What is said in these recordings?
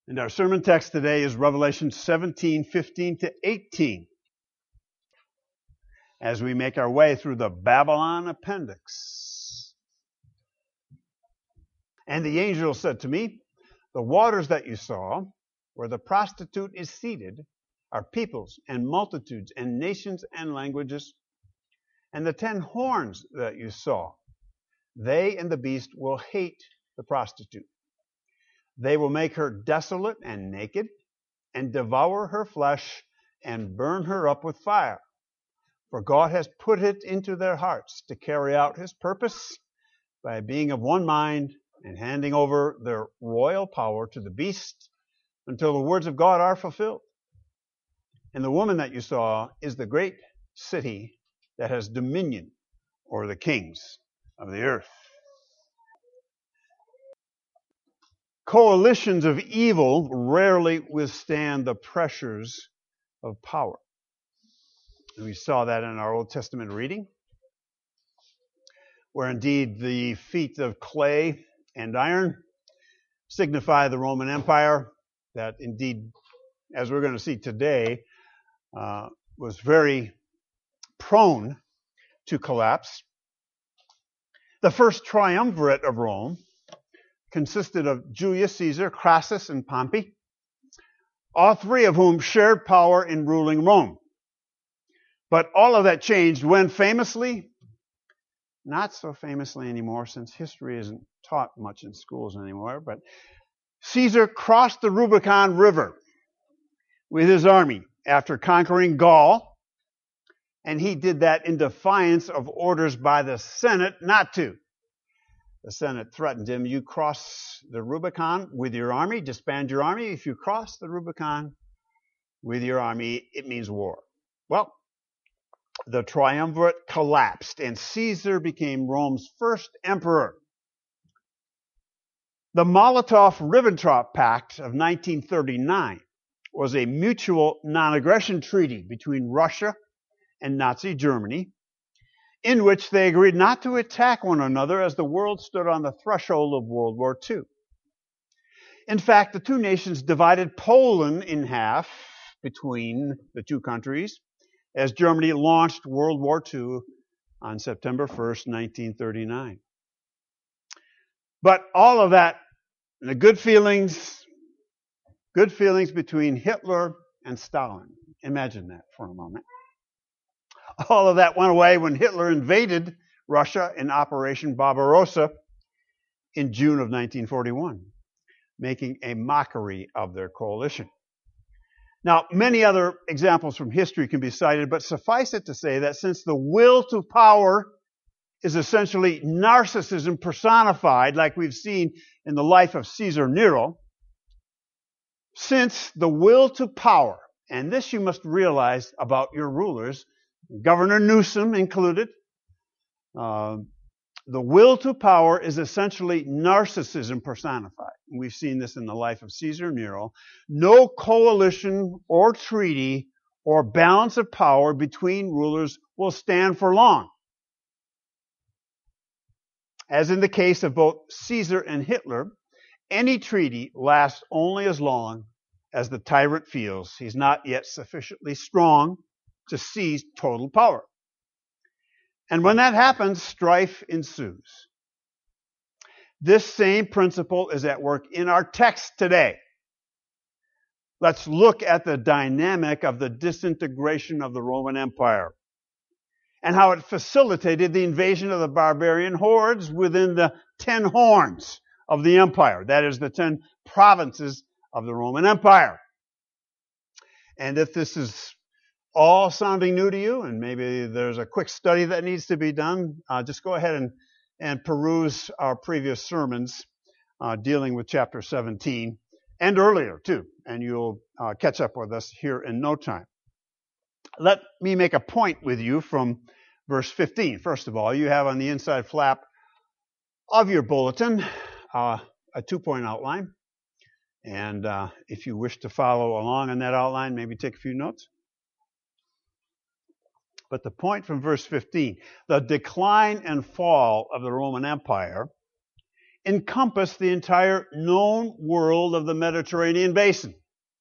And our sermon text today is Revelation 17:15 to 18. As we make our way through the Babylon appendix. And the angel said to me, the waters that you saw, where the prostitute is seated, are peoples and multitudes and nations and languages. And the 10 horns that you saw, they and the beast will hate the prostitute. They will make her desolate and naked, and devour her flesh, and burn her up with fire. For God has put it into their hearts to carry out his purpose by being of one mind and handing over their royal power to the beast until the words of God are fulfilled. And the woman that you saw is the great city that has dominion over the kings of the earth. Coalitions of evil rarely withstand the pressures of power. And we saw that in our Old Testament reading, where indeed the feet of clay and iron signify the Roman Empire, that indeed, as we're going to see today, was very prone to collapse. The first triumvirate of Rome consisted of Julius Caesar, Crassus, and Pompey, all three of whom shared power in ruling Rome. But all of that changed when famously, not so famously anymore since history isn't taught much in schools anymore, but Caesar crossed the Rubicon River with his army after conquering Gaul, and he did that in defiance of orders by the Senate not to. The Senate threatened him, you cross the Rubicon with your army, disband your army. If you cross the Rubicon with your army, it means war. Well, the triumvirate collapsed, and Caesar became Rome's first emperor. The Molotov-Ribbentrop Pact of 1939 was a mutual non-aggression treaty between Russia and Nazi Germany, in which they agreed not to attack one another as the world stood on the threshold of World War II. In fact, the two nations divided Poland in half between the two countries as Germany launched World War II on September 1st, 1939. But all of that, the good feelings between Hitler and Stalin. Imagine that for a moment. All of that went away when Hitler invaded Russia in Operation Barbarossa in June of 1941, making a mockery of their coalition. Now, many other examples from history can be cited, but suffice it to say that since the will to power is essentially narcissism personified, like we've seen in the life of Caesar Nero, since the will to power, and this you must realize about your rulers, Governor Newsom included, the will to power is essentially narcissism personified. We've seen this in the life of Caesar Nero. No coalition or treaty or balance of power between rulers will stand for long. As in the case of both Caesar and Hitler, any treaty lasts only as long as the tyrant feels he's not yet sufficiently strong to seize total power. And when that happens, strife ensues. This same principle is at work in our text today. Let's look at the dynamic of the disintegration of the Roman Empire and how it facilitated the invasion of the barbarian hordes within the 10 horns of the empire. That is, the 10 provinces of the Roman Empire. And if this is all sounding new to you, and maybe there's a quick study that needs to be done, just go ahead and peruse our previous sermons dealing with chapter 17 and earlier too, and you'll catch up with us here in no time. Let me make a point with you from verse 15. First of all, you have on the inside flap of your bulletin a 2-point outline, and if you wish to follow along on that outline, maybe take a few notes. But the point from verse 15, the decline and fall of the Roman Empire encompass the entire known world of the Mediterranean basin.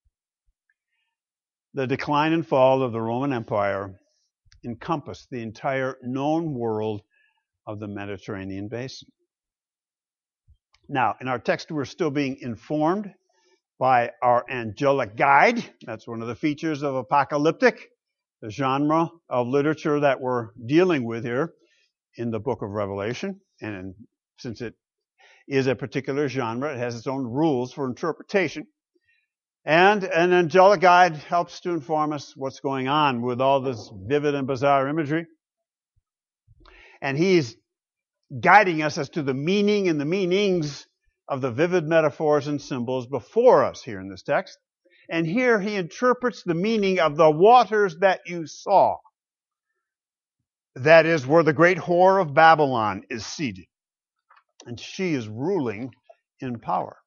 The decline and fall of the Roman Empire encompassed the entire known world of the Mediterranean basin. Now, in our text, we're still being informed by our angelic guide. That's one of the features of apocalyptic, the genre of literature that we're dealing with here in the book of Revelation. And since it is a particular genre, it has its own rules for interpretation. And an angelic guide helps to inform us what's going on with all this vivid and bizarre imagery. And he's guiding us as to the meaning and the meanings of the vivid metaphors and symbols before us here in this text. And here he interprets the meaning of the waters that you saw. That is where the great whore of Babylon is seated. And she is ruling in power.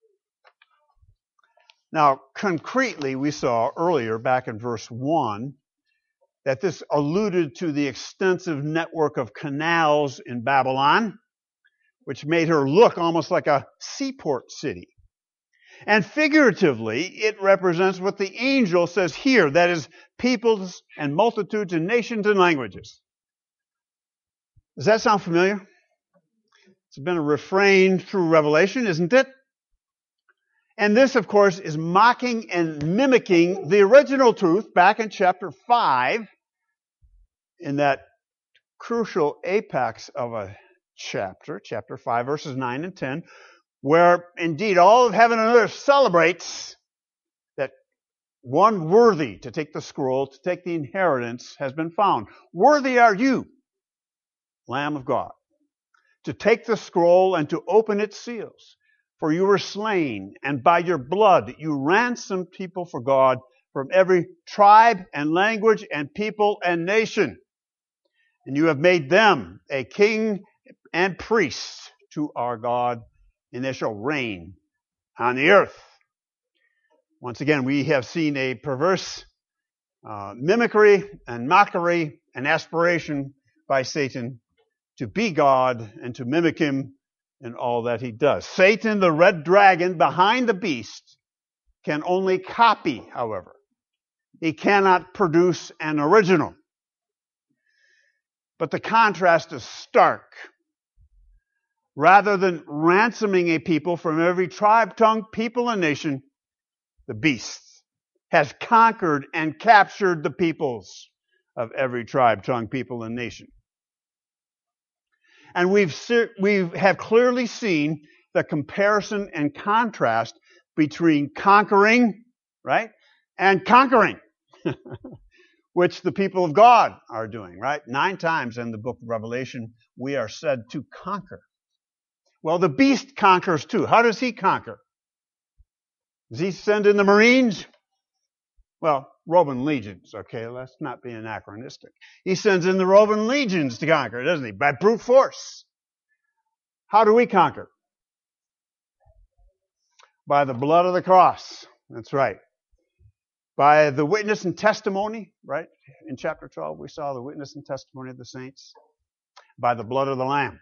Now, concretely, we saw earlier, back in verse 1, that this alluded to the extensive network of canals in Babylon, which made her look almost like a seaport city. And figuratively, it represents what the angel says here, that is, peoples and multitudes and nations and languages. Does that sound familiar? It's been a refrain through Revelation, isn't it? And this, of course, is mocking and mimicking the original truth back in chapter 5, in that crucial apex of a chapter 5, verses 9 and 10, where indeed all of heaven and earth celebrates that one worthy to take the scroll, to take the inheritance, has been found. Worthy are you, Lamb of God, to take the scroll and to open its seals. For you were slain, and by your blood you ransomed people for God from every tribe and language and people and nation. And you have made them a king and priest to our God, and they shall reign on the earth. Once again, we have seen a perverse mimicry and mockery and aspiration by Satan to be God and to mimic him in all that he does. Satan, the red dragon behind the beast, can only copy, however. He cannot produce an original. But the contrast is stark. Rather than ransoming a people from every tribe, tongue, people, and nation, the beast has conquered and captured the peoples of every tribe, tongue, people, and nation. And we have clearly seen the comparison and contrast between conquering, right, and conquering, which the people of God are doing, right? 9 times in the book of Revelation, we are said to conquer. Well, the beast conquers too. How does he conquer? Does he send in the Marines? Well, Roman legions, okay? Let's not be anachronistic. He sends in the Roman legions to conquer, doesn't he? By brute force. How do we conquer? By the blood of the cross. That's right. By the witness and testimony, right? In chapter 12, we saw the witness and testimony of the saints. By the blood of the Lamb.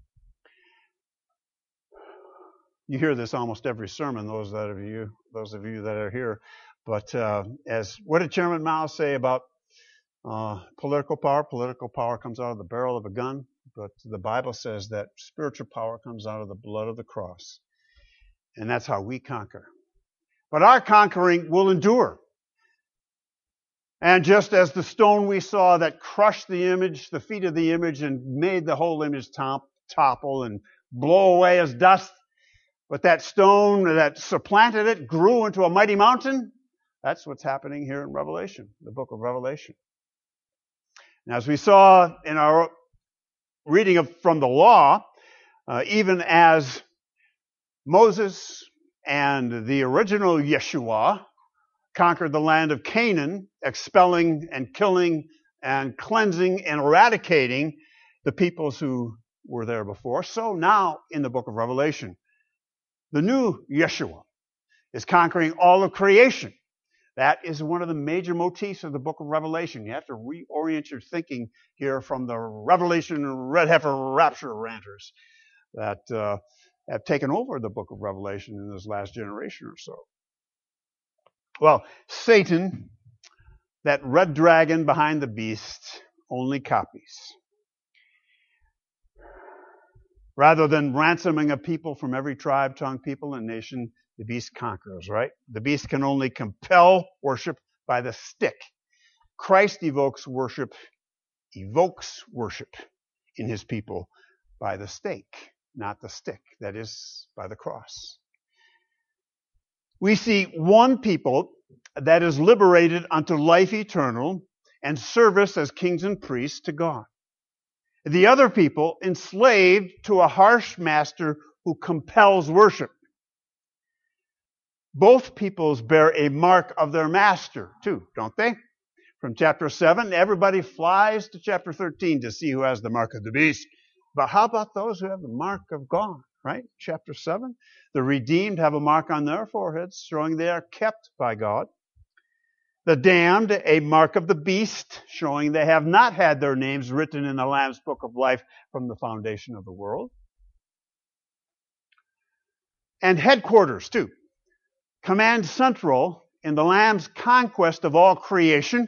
You hear this almost every sermon, those of you that are here. But what did Chairman Mao say about political power? Political power comes out of the barrel of a gun, but the Bible says that spiritual power comes out of the blood of the cross. And that's how we conquer. But our conquering will endure. And just as the stone we saw that crushed the image, the feet of the image, and made the whole image topple and blow away as dust, but that stone that supplanted it grew into a mighty mountain. That's what's happening here in Revelation, the book of Revelation. And as we saw in our reading from the law, even as Moses and the original Yeshua conquered the land of Canaan, expelling and killing and cleansing and eradicating the peoples who were there before, so now in the book of Revelation, the new Yeshua is conquering all of creation. That is one of the major motifs of the book of Revelation. You have to reorient your thinking here from the Revelation red heifer rapture ranters that have taken over the book of Revelation in this last generation or so. Well, Satan, that red dragon behind the beast, only copies. Rather than ransoming a people from every tribe, tongue, people, and nation, the beast conquers, right? The beast can only compel worship by the stick. Christ evokes worship in his people by the stake, not the stick, that is, by the cross. We see one people that is liberated unto life eternal and service as kings and priests to God. The other people enslaved to a harsh master who compels worship. Both peoples bear a mark of their master, too, don't they? From chapter 7, everybody flies to chapter 13 to see who has the mark of the beast. But how about those who have the mark of God, right? Chapter 7, the redeemed have a mark on their foreheads, showing they are kept by God. The damned, a mark of the beast, showing they have not had their names written in the Lamb's book of life from the foundation of the world. And headquarters, too. Command central in the Lamb's conquest of all creation.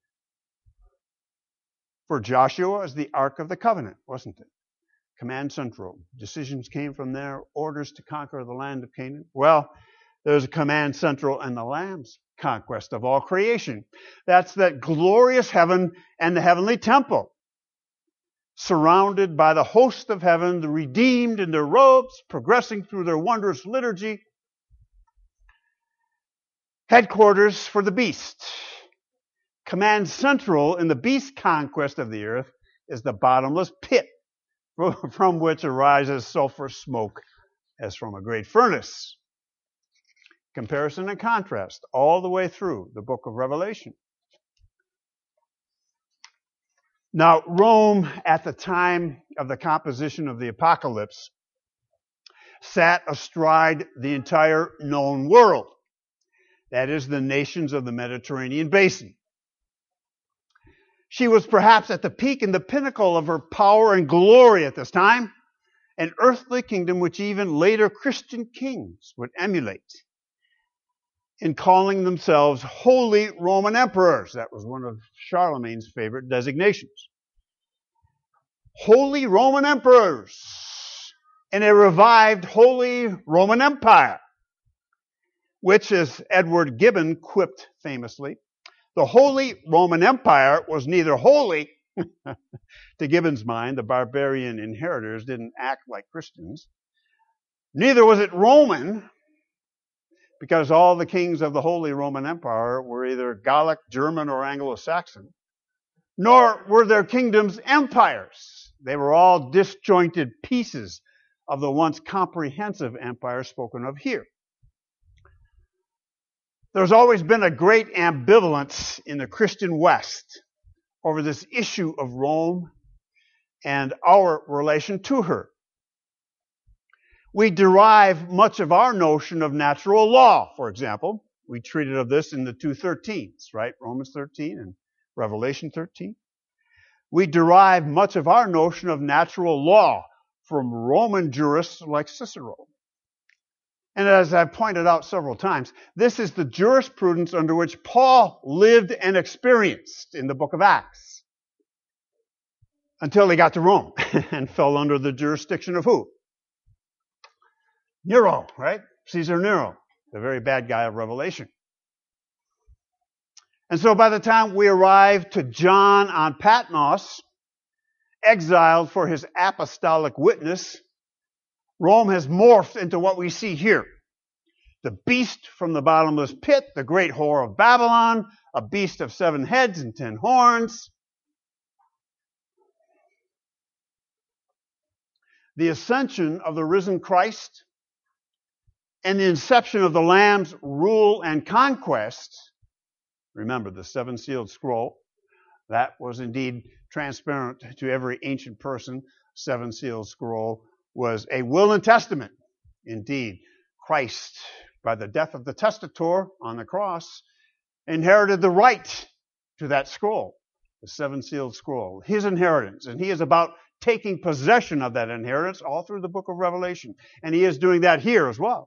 For Joshua is the Ark of the Covenant, wasn't it? Command central. Decisions came from there, orders to conquer the land of Canaan. Well, there's a command central in the Lamb's conquest of all creation. That's that glorious heaven and the heavenly temple. Surrounded by the host of heaven, the redeemed in their robes, progressing through their wondrous liturgy. Headquarters for the beast. Command central in the beast conquest of the earth is the bottomless pit from which arises sulfur smoke as from a great furnace. Comparison and contrast all the way through the book of Revelation. Now, Rome at the time of the composition of the apocalypse sat astride the entire known world. That is, the nations of the Mediterranean basin. She was perhaps at the peak and the pinnacle of her power and glory at this time, an earthly kingdom which even later Christian kings would emulate in calling themselves Holy Roman Emperors. That was one of Charlemagne's favorite designations. Holy Roman Emperors in a revived Holy Roman Empire, which, as Edward Gibbon quipped famously, the Holy Roman Empire was neither holy, to Gibbon's mind, the barbarian inheritors didn't act like Christians, neither was it Roman, because all the kings of the Holy Roman Empire were either Gallic, German, or Anglo-Saxon, nor were their kingdoms empires. They were all disjointed pieces of the once comprehensive empire spoken of here. There's always been a great ambivalence in the Christian West over this issue of Rome and our relation to her. We derive much of our notion of natural law, for example. We treated of this in the two 13s, right? Romans 13 and Revelation 13. We derive much of our notion of natural law from Roman jurists like Cicero. And as I've pointed out several times, this is the jurisprudence under which Paul lived and experienced in the book of Acts until he got to Rome and fell under the jurisdiction of who? Nero, right? Caesar Nero, the very bad guy of Revelation. And so by the time we arrive to John on Patmos, exiled for his apostolic witness, Rome has morphed into what we see here. The beast from the bottomless pit, the great whore of Babylon, a beast of 7 heads and 10 horns. The ascension of the risen Christ and the inception of the Lamb's rule and conquest. Remember the 7-sealed scroll. That was indeed transparent to every ancient person. 7-sealed scroll was a will and testament. Indeed, Christ, by the death of the testator on the cross, inherited the right to that scroll, the 7-sealed scroll, his inheritance. And he is about taking possession of that inheritance all through the book of Revelation. And he is doing that here as well.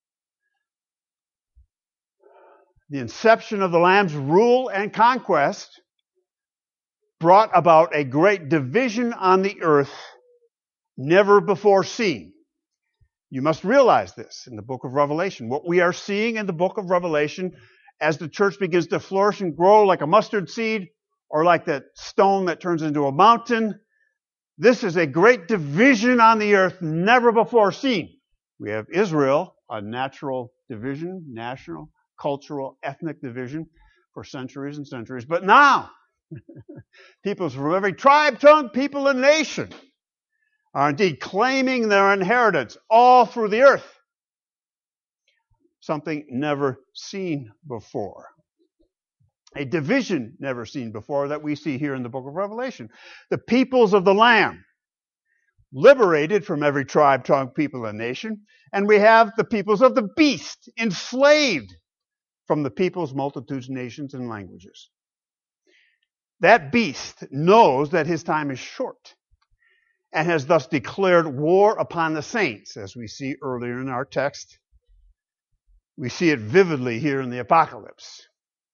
The inception of the Lamb's rule and conquest brought about a great division on the earth never before seen. You must realize this in the book of Revelation. What we are seeing in the book of Revelation as the church begins to flourish and grow like a mustard seed or like that stone that turns into a mountain, this is a great division on the earth never before seen. We have Israel, a natural division, national, cultural, ethnic division for centuries and centuries. But now, peoples from every tribe, tongue, people, and nation are indeed claiming their inheritance all through the earth. Something never seen before. A division never seen before that we see here in the book of Revelation. The peoples of the Lamb, liberated from every tribe, tongue, people, and nation. And we have the peoples of the beast, enslaved from the peoples, multitudes, nations, and languages. That beast knows that his time is short and has thus declared war upon the saints, as we see earlier in our text. We see it vividly here in the Apocalypse.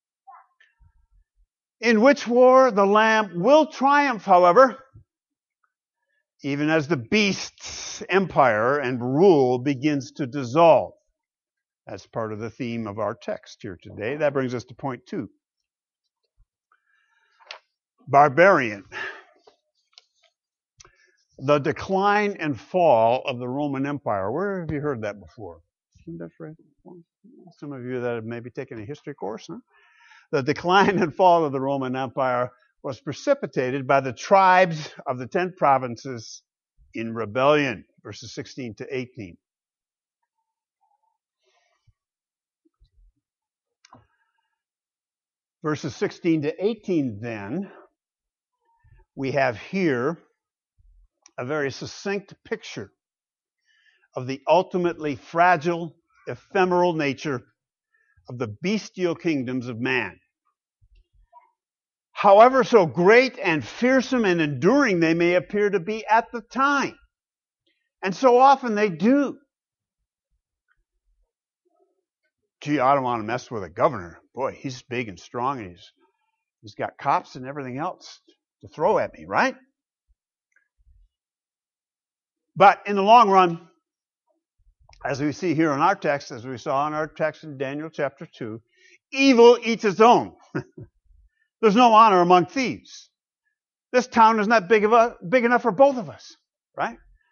In which war the Lamb will triumph, however, even as the beast's empire and rule begins to dissolve. That's part of the theme of our text here today. That brings us to point 2. Barbarian. The decline and fall of the Roman Empire. Where have you heard that before? Isn't that right? Some of you that have maybe taken a history course, huh? The decline and fall of the Roman Empire was precipitated by the tribes of the 10 provinces in rebellion, verses 16 to 18. Verses 16 to 18, then, we have here a very succinct picture of the ultimately fragile, ephemeral nature of the bestial kingdoms of man. However so great and fearsome and enduring they may appear to be at the time. And so often they do. Gee, I don't want to mess with a governor. Boy, he's big and strong and he's got cops and everything else to throw at me, right? But in the long run, as we see here in our text, as we saw in our text in Daniel chapter 2, evil eats its own. There's no honor among thieves. This town is not big enough for both of us, right?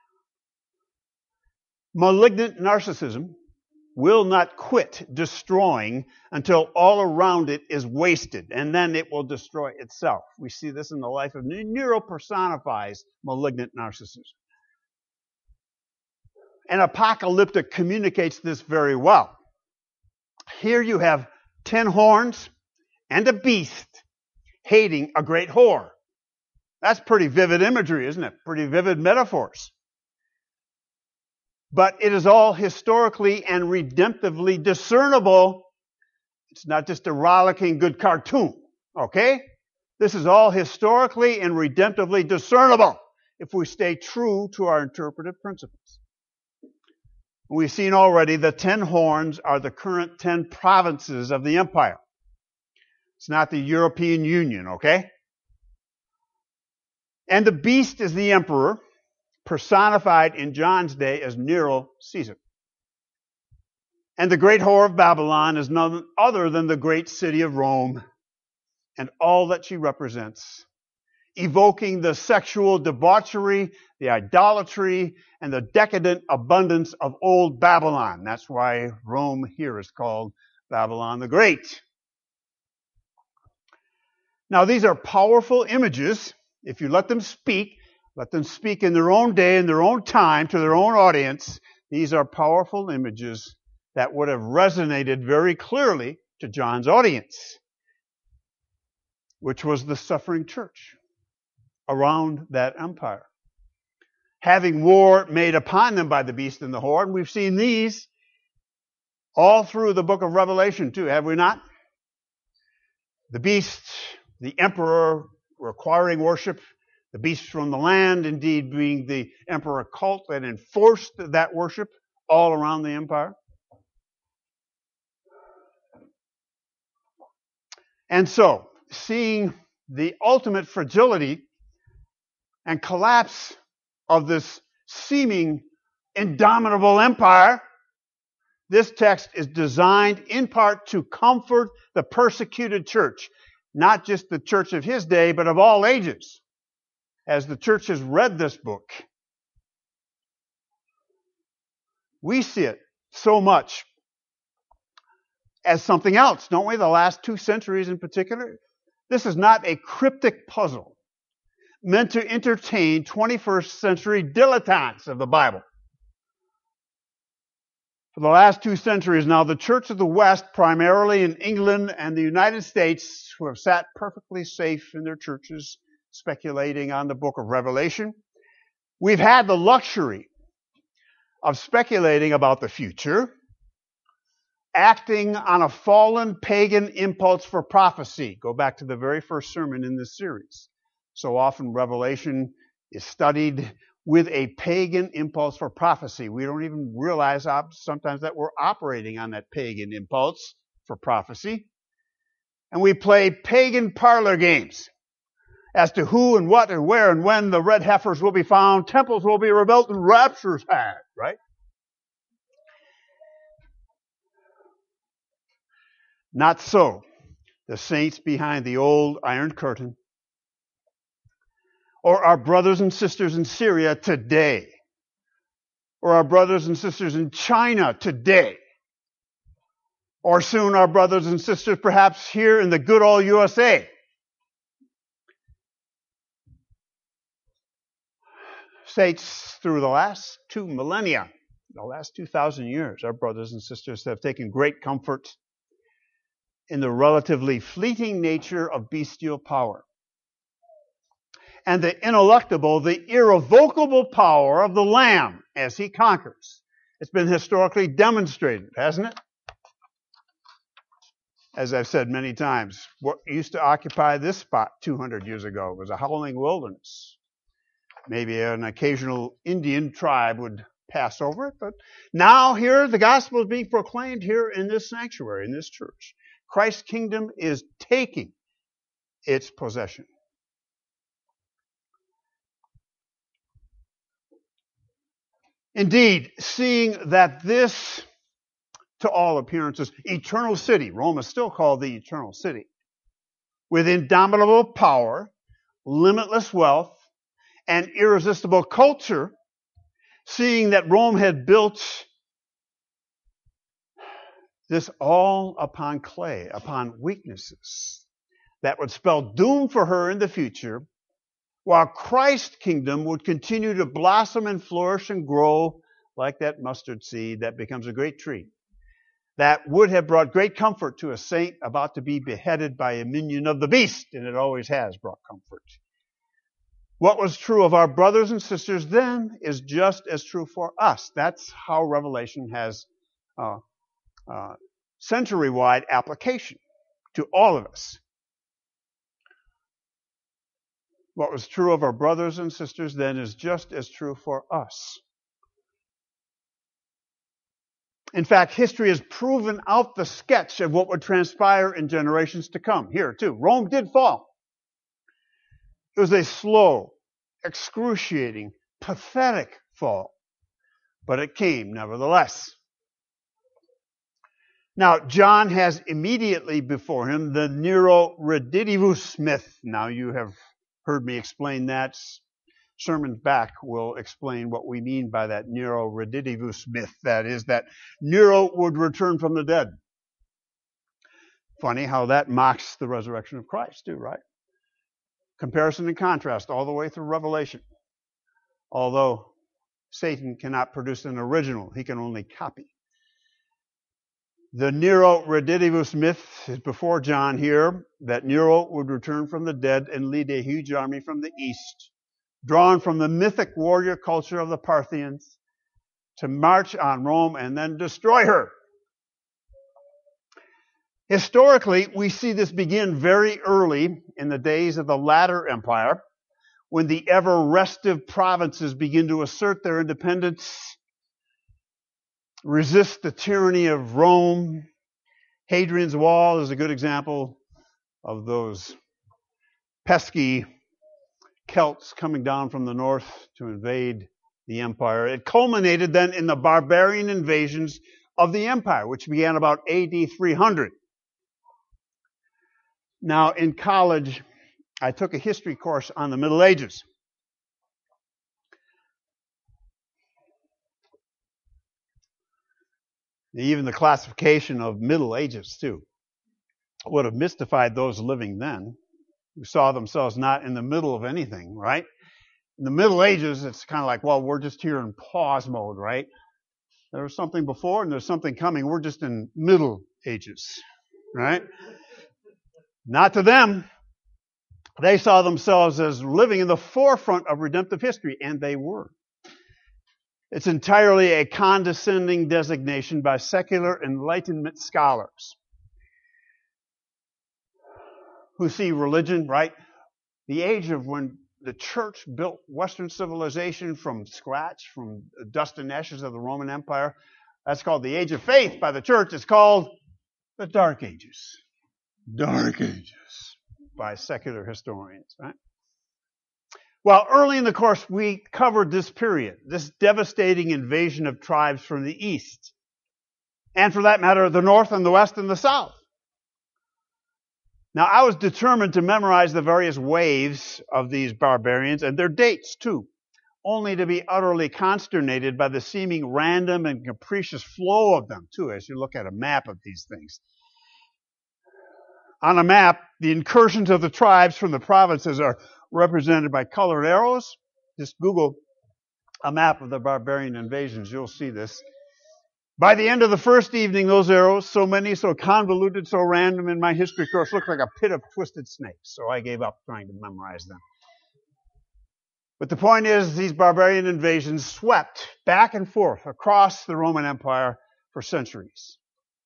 Malignant narcissism will not quit destroying until all around it is wasted, and then it will destroy itself. We see this in the life of Nero personifies malignant narcissism. And Apocalyptic communicates this very well. Here you have 10 horns and a beast hating a great whore. That's pretty vivid imagery, isn't it? Pretty vivid metaphors. But it is all historically and redemptively discernible. It's not just a rollicking good cartoon, okay? This is all historically and redemptively discernible if we stay true to our interpretive principles. We've seen already the 10 horns are the current 10 provinces of the empire. It's not the European Union, okay? And the beast is the emperor, personified in John's day as Nero Caesar. And the great whore of Babylon is none other than the great city of Rome and all that she represents, evoking the sexual debauchery, the idolatry, and the decadent abundance of old Babylon. That's why Rome here is called Babylon the Great. Now, these are powerful images. If you let them speak in their own day, in their own time, to their own audience. These are powerful images that would have resonated very clearly to John's audience, which was the suffering church around that empire. Having war made upon them by the beast and the whore. We've seen these all through the book of Revelation too, have we not? The beast, the emperor requiring worship, The beast from the land, indeed, being the emperor cult that enforced that worship all around the empire. And so, seeing the ultimate fragility and collapse of this seeming indomitable empire, this text is designed in part to comfort the persecuted church, not just the church of his day, but of all ages. As the church has read this book, we see it so much as something else, don't we? The last 2 centuries in particular. This is not a cryptic puzzle meant to entertain 21st century dilettantes of the Bible. For the last 2 centuries now, the Church of the West, primarily in England and the United States, who have sat perfectly safe in their churches, speculating on the book of Revelation, we've had the luxury of speculating about the future, acting on a fallen pagan impulse for prophecy. Go back to the very first sermon in this series. So often Revelation is studied with a pagan impulse for prophecy. We don't even realize sometimes that we're operating on that pagan impulse for prophecy. And we play pagan parlor games as to who and what and where and when the red heifers will be found, temples will be rebuilt, and raptures had, right? Not so. The saints behind the old Iron Curtain, or our brothers and sisters in Syria today, or our brothers and sisters in China today, or soon our brothers and sisters perhaps here in the good old USA. Saints through the last 2 millennia, the last 2,000 years, our brothers and sisters have taken great comfort in the relatively fleeting nature of bestial power and the ineluctable, the irrevocable power of the Lamb as he conquers. It's been historically demonstrated, hasn't it? As I've said many times, what used to occupy this spot 200 years ago was a howling wilderness. Maybe an occasional Indian tribe would pass over it, but now here the gospel is being proclaimed here in this sanctuary, in this church. Christ's kingdom is taking its possession. Indeed, seeing that this, to all appearances, eternal city, Rome is still called the eternal city, with indomitable power, limitless wealth, and irresistible culture, seeing that Rome had built this all upon clay, upon weaknesses that would spell doom for her in the future, while Christ's kingdom would continue to blossom and flourish and grow like that mustard seed that becomes a great tree. That would have brought great comfort to a saint about to be beheaded by a minion of the beast, and it always has brought comfort. What was true of our brothers and sisters then is just as true for us. That's how Revelation has century-wide application to all of us. What was true of our brothers and sisters then is just as true for us. In fact, history has proven out the sketch of what would transpire in generations to come. Here, too, Rome did fall. It was a slow, excruciating, pathetic fall, but it came nevertheless. Now, John has immediately before him the Nero Redivivus myth. Now, you have heard me explain that. Sermons back will explain what we mean by that Nero Redivivus myth. That is, that Nero would return from the dead. Funny how that mocks the resurrection of Christ, too, right? Comparison and contrast all the way through Revelation. Although Satan cannot produce an original, he can only copy. The Nero Redivivus myth is before John here, that Nero would return from the dead and lead a huge army from the east, drawn from the mythic warrior culture of the Parthians, to march on Rome and then destroy her. Historically, we see this begin very early in the days of the latter empire, when the ever-restive provinces begin to assert their independence, resist the tyranny of Rome. Hadrian's Wall is a good example of those pesky Celts coming down from the north to invade the empire. It culminated then in the barbarian invasions of the empire, which began about AD 300. Now, in college, I took a history course on the Middle Ages. Even the classification of Middle Ages, too, would have mystified those living then, who saw themselves not in the middle of anything, right? In the Middle Ages, it's kind of like, well, we're just here in pause mode, right? There's something before and there's something coming. We're just in Middle Ages, right? Not to them. They saw themselves as living in the forefront of redemptive history, and they were. It's entirely a condescending designation by secular Enlightenment scholars who see religion, right? The age of when the church built Western civilization from scratch, from the dust and ashes of the Roman Empire. That's called the Age of Faith by the church. It's called the Dark Ages. Dark Ages by secular historians, right? Well, early in the course, we covered this period, this devastating invasion of tribes from the east. And for that matter, the north and the west and the south. Now, I was determined to memorize the various waves of these barbarians and their dates, too, only to be utterly consternated by the seeming random and capricious flow of them, too, as you look at a map of these things. On a map, the incursions of the tribes from the provinces are represented by colored arrows. Just Google a map of the barbarian invasions. You'll see this. By the end of the first evening, those arrows, so many, so convoluted, so random in my history course, looked like a pit of twisted snakes. So I gave up trying to memorize them. But the point is, these barbarian invasions swept back and forth across the Roman Empire for centuries.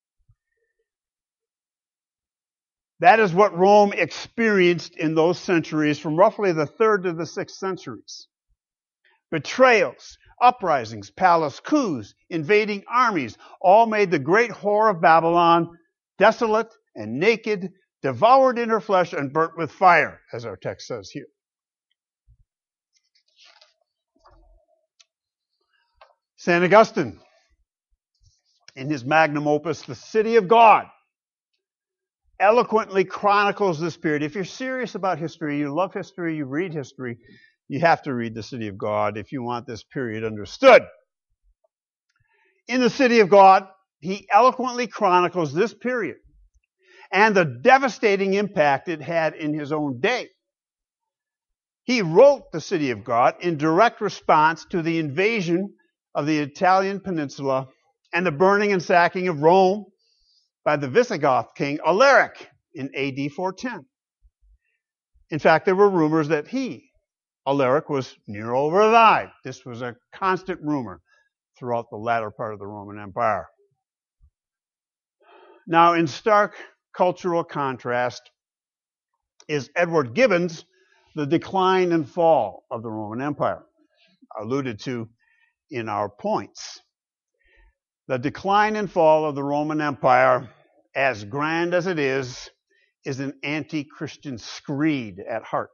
That is what Rome experienced in those centuries from roughly the 3rd to the 6th centuries. Betrayals, uprisings, palace coups, invading armies, all made the great whore of Babylon desolate and naked, devoured in her flesh and burnt with fire, as our text says here. St. Augustine, in his magnum opus, The City of God, eloquently chronicles this period. If you're serious about history, you love history, you read history, you have to read The City of God if you want this period understood. In The City of God, he eloquently chronicles this period and the devastating impact it had in his own day. He wrote The City of God in direct response to the invasion of the Italian peninsula and the burning and sacking of Rome by the Visigoth king Alaric in AD 410. In fact, there were rumors that Alaric, was Nero revived. This was a constant rumor throughout the latter part of the Roman Empire. Now, in stark cultural contrast is Edward Gibbon's The Decline and Fall of the Roman Empire, alluded to in our points. The decline and fall of the Roman Empire, as grand as it is an anti-Christian screed at heart.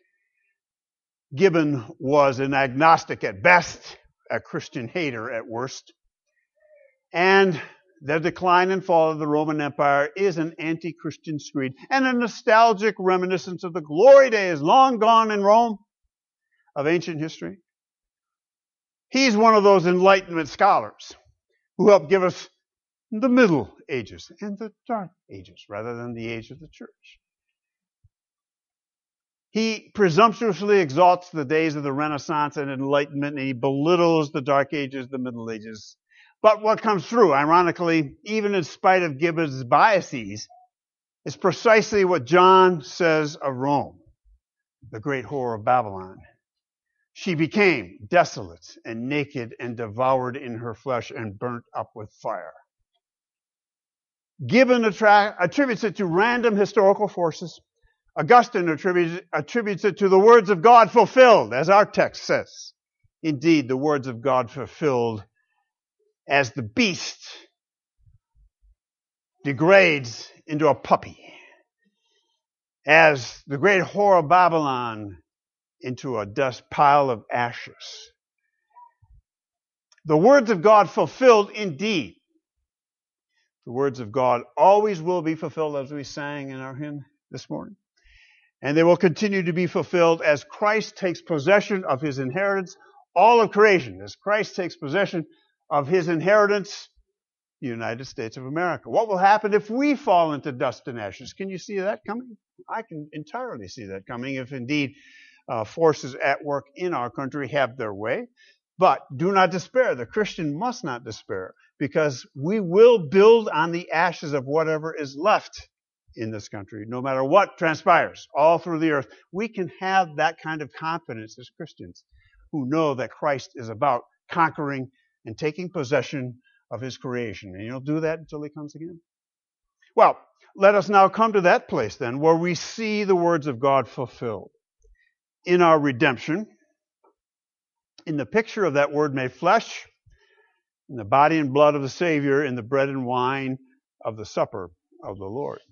Gibbon was an agnostic at best, a Christian hater at worst. And the decline and fall of the Roman Empire is an anti-Christian screed and a nostalgic reminiscence of the glory days long gone in Rome of ancient history. He's one of those Enlightenment scholars who helped give us the Middle Ages and the Dark Ages rather than the age of the church. He presumptuously exalts the days of the Renaissance and Enlightenment, and he belittles the Dark Ages, the Middle Ages. But what comes through, ironically, even in spite of Gibbon's biases, is precisely what John says of Rome, the great whore of Babylon. She became desolate and naked and devoured in her flesh and burnt up with fire. Gibbon attributes it to random historical forces, Augustine attributes it to the words of God fulfilled, as our text says. Indeed, the words of God fulfilled, as the beast degrades into a puppy, as the great whore of Babylon into a dust pile of ashes. The words of God fulfilled indeed. The words of God always will be fulfilled, as we sang in our hymn this morning. And they will continue to be fulfilled as Christ takes possession of his inheritance, all of creation, as Christ takes possession of his inheritance, the United States of America. What will happen if we fall into dust and ashes? Can you see that coming? I can entirely see that coming if indeed forces at work in our country have their way. But do not despair. The Christian must not despair, because we will build on the ashes of whatever is left in this country, no matter what transpires all through the earth. We can have that kind of confidence as Christians who know that Christ is about conquering and taking possession of his creation. And he'll do that until he comes again. Well, let us now come to that place then where we see the words of God fulfilled in our redemption, in the picture of that word made flesh, in the body and blood of the Savior, in the bread and wine of the supper of the Lord.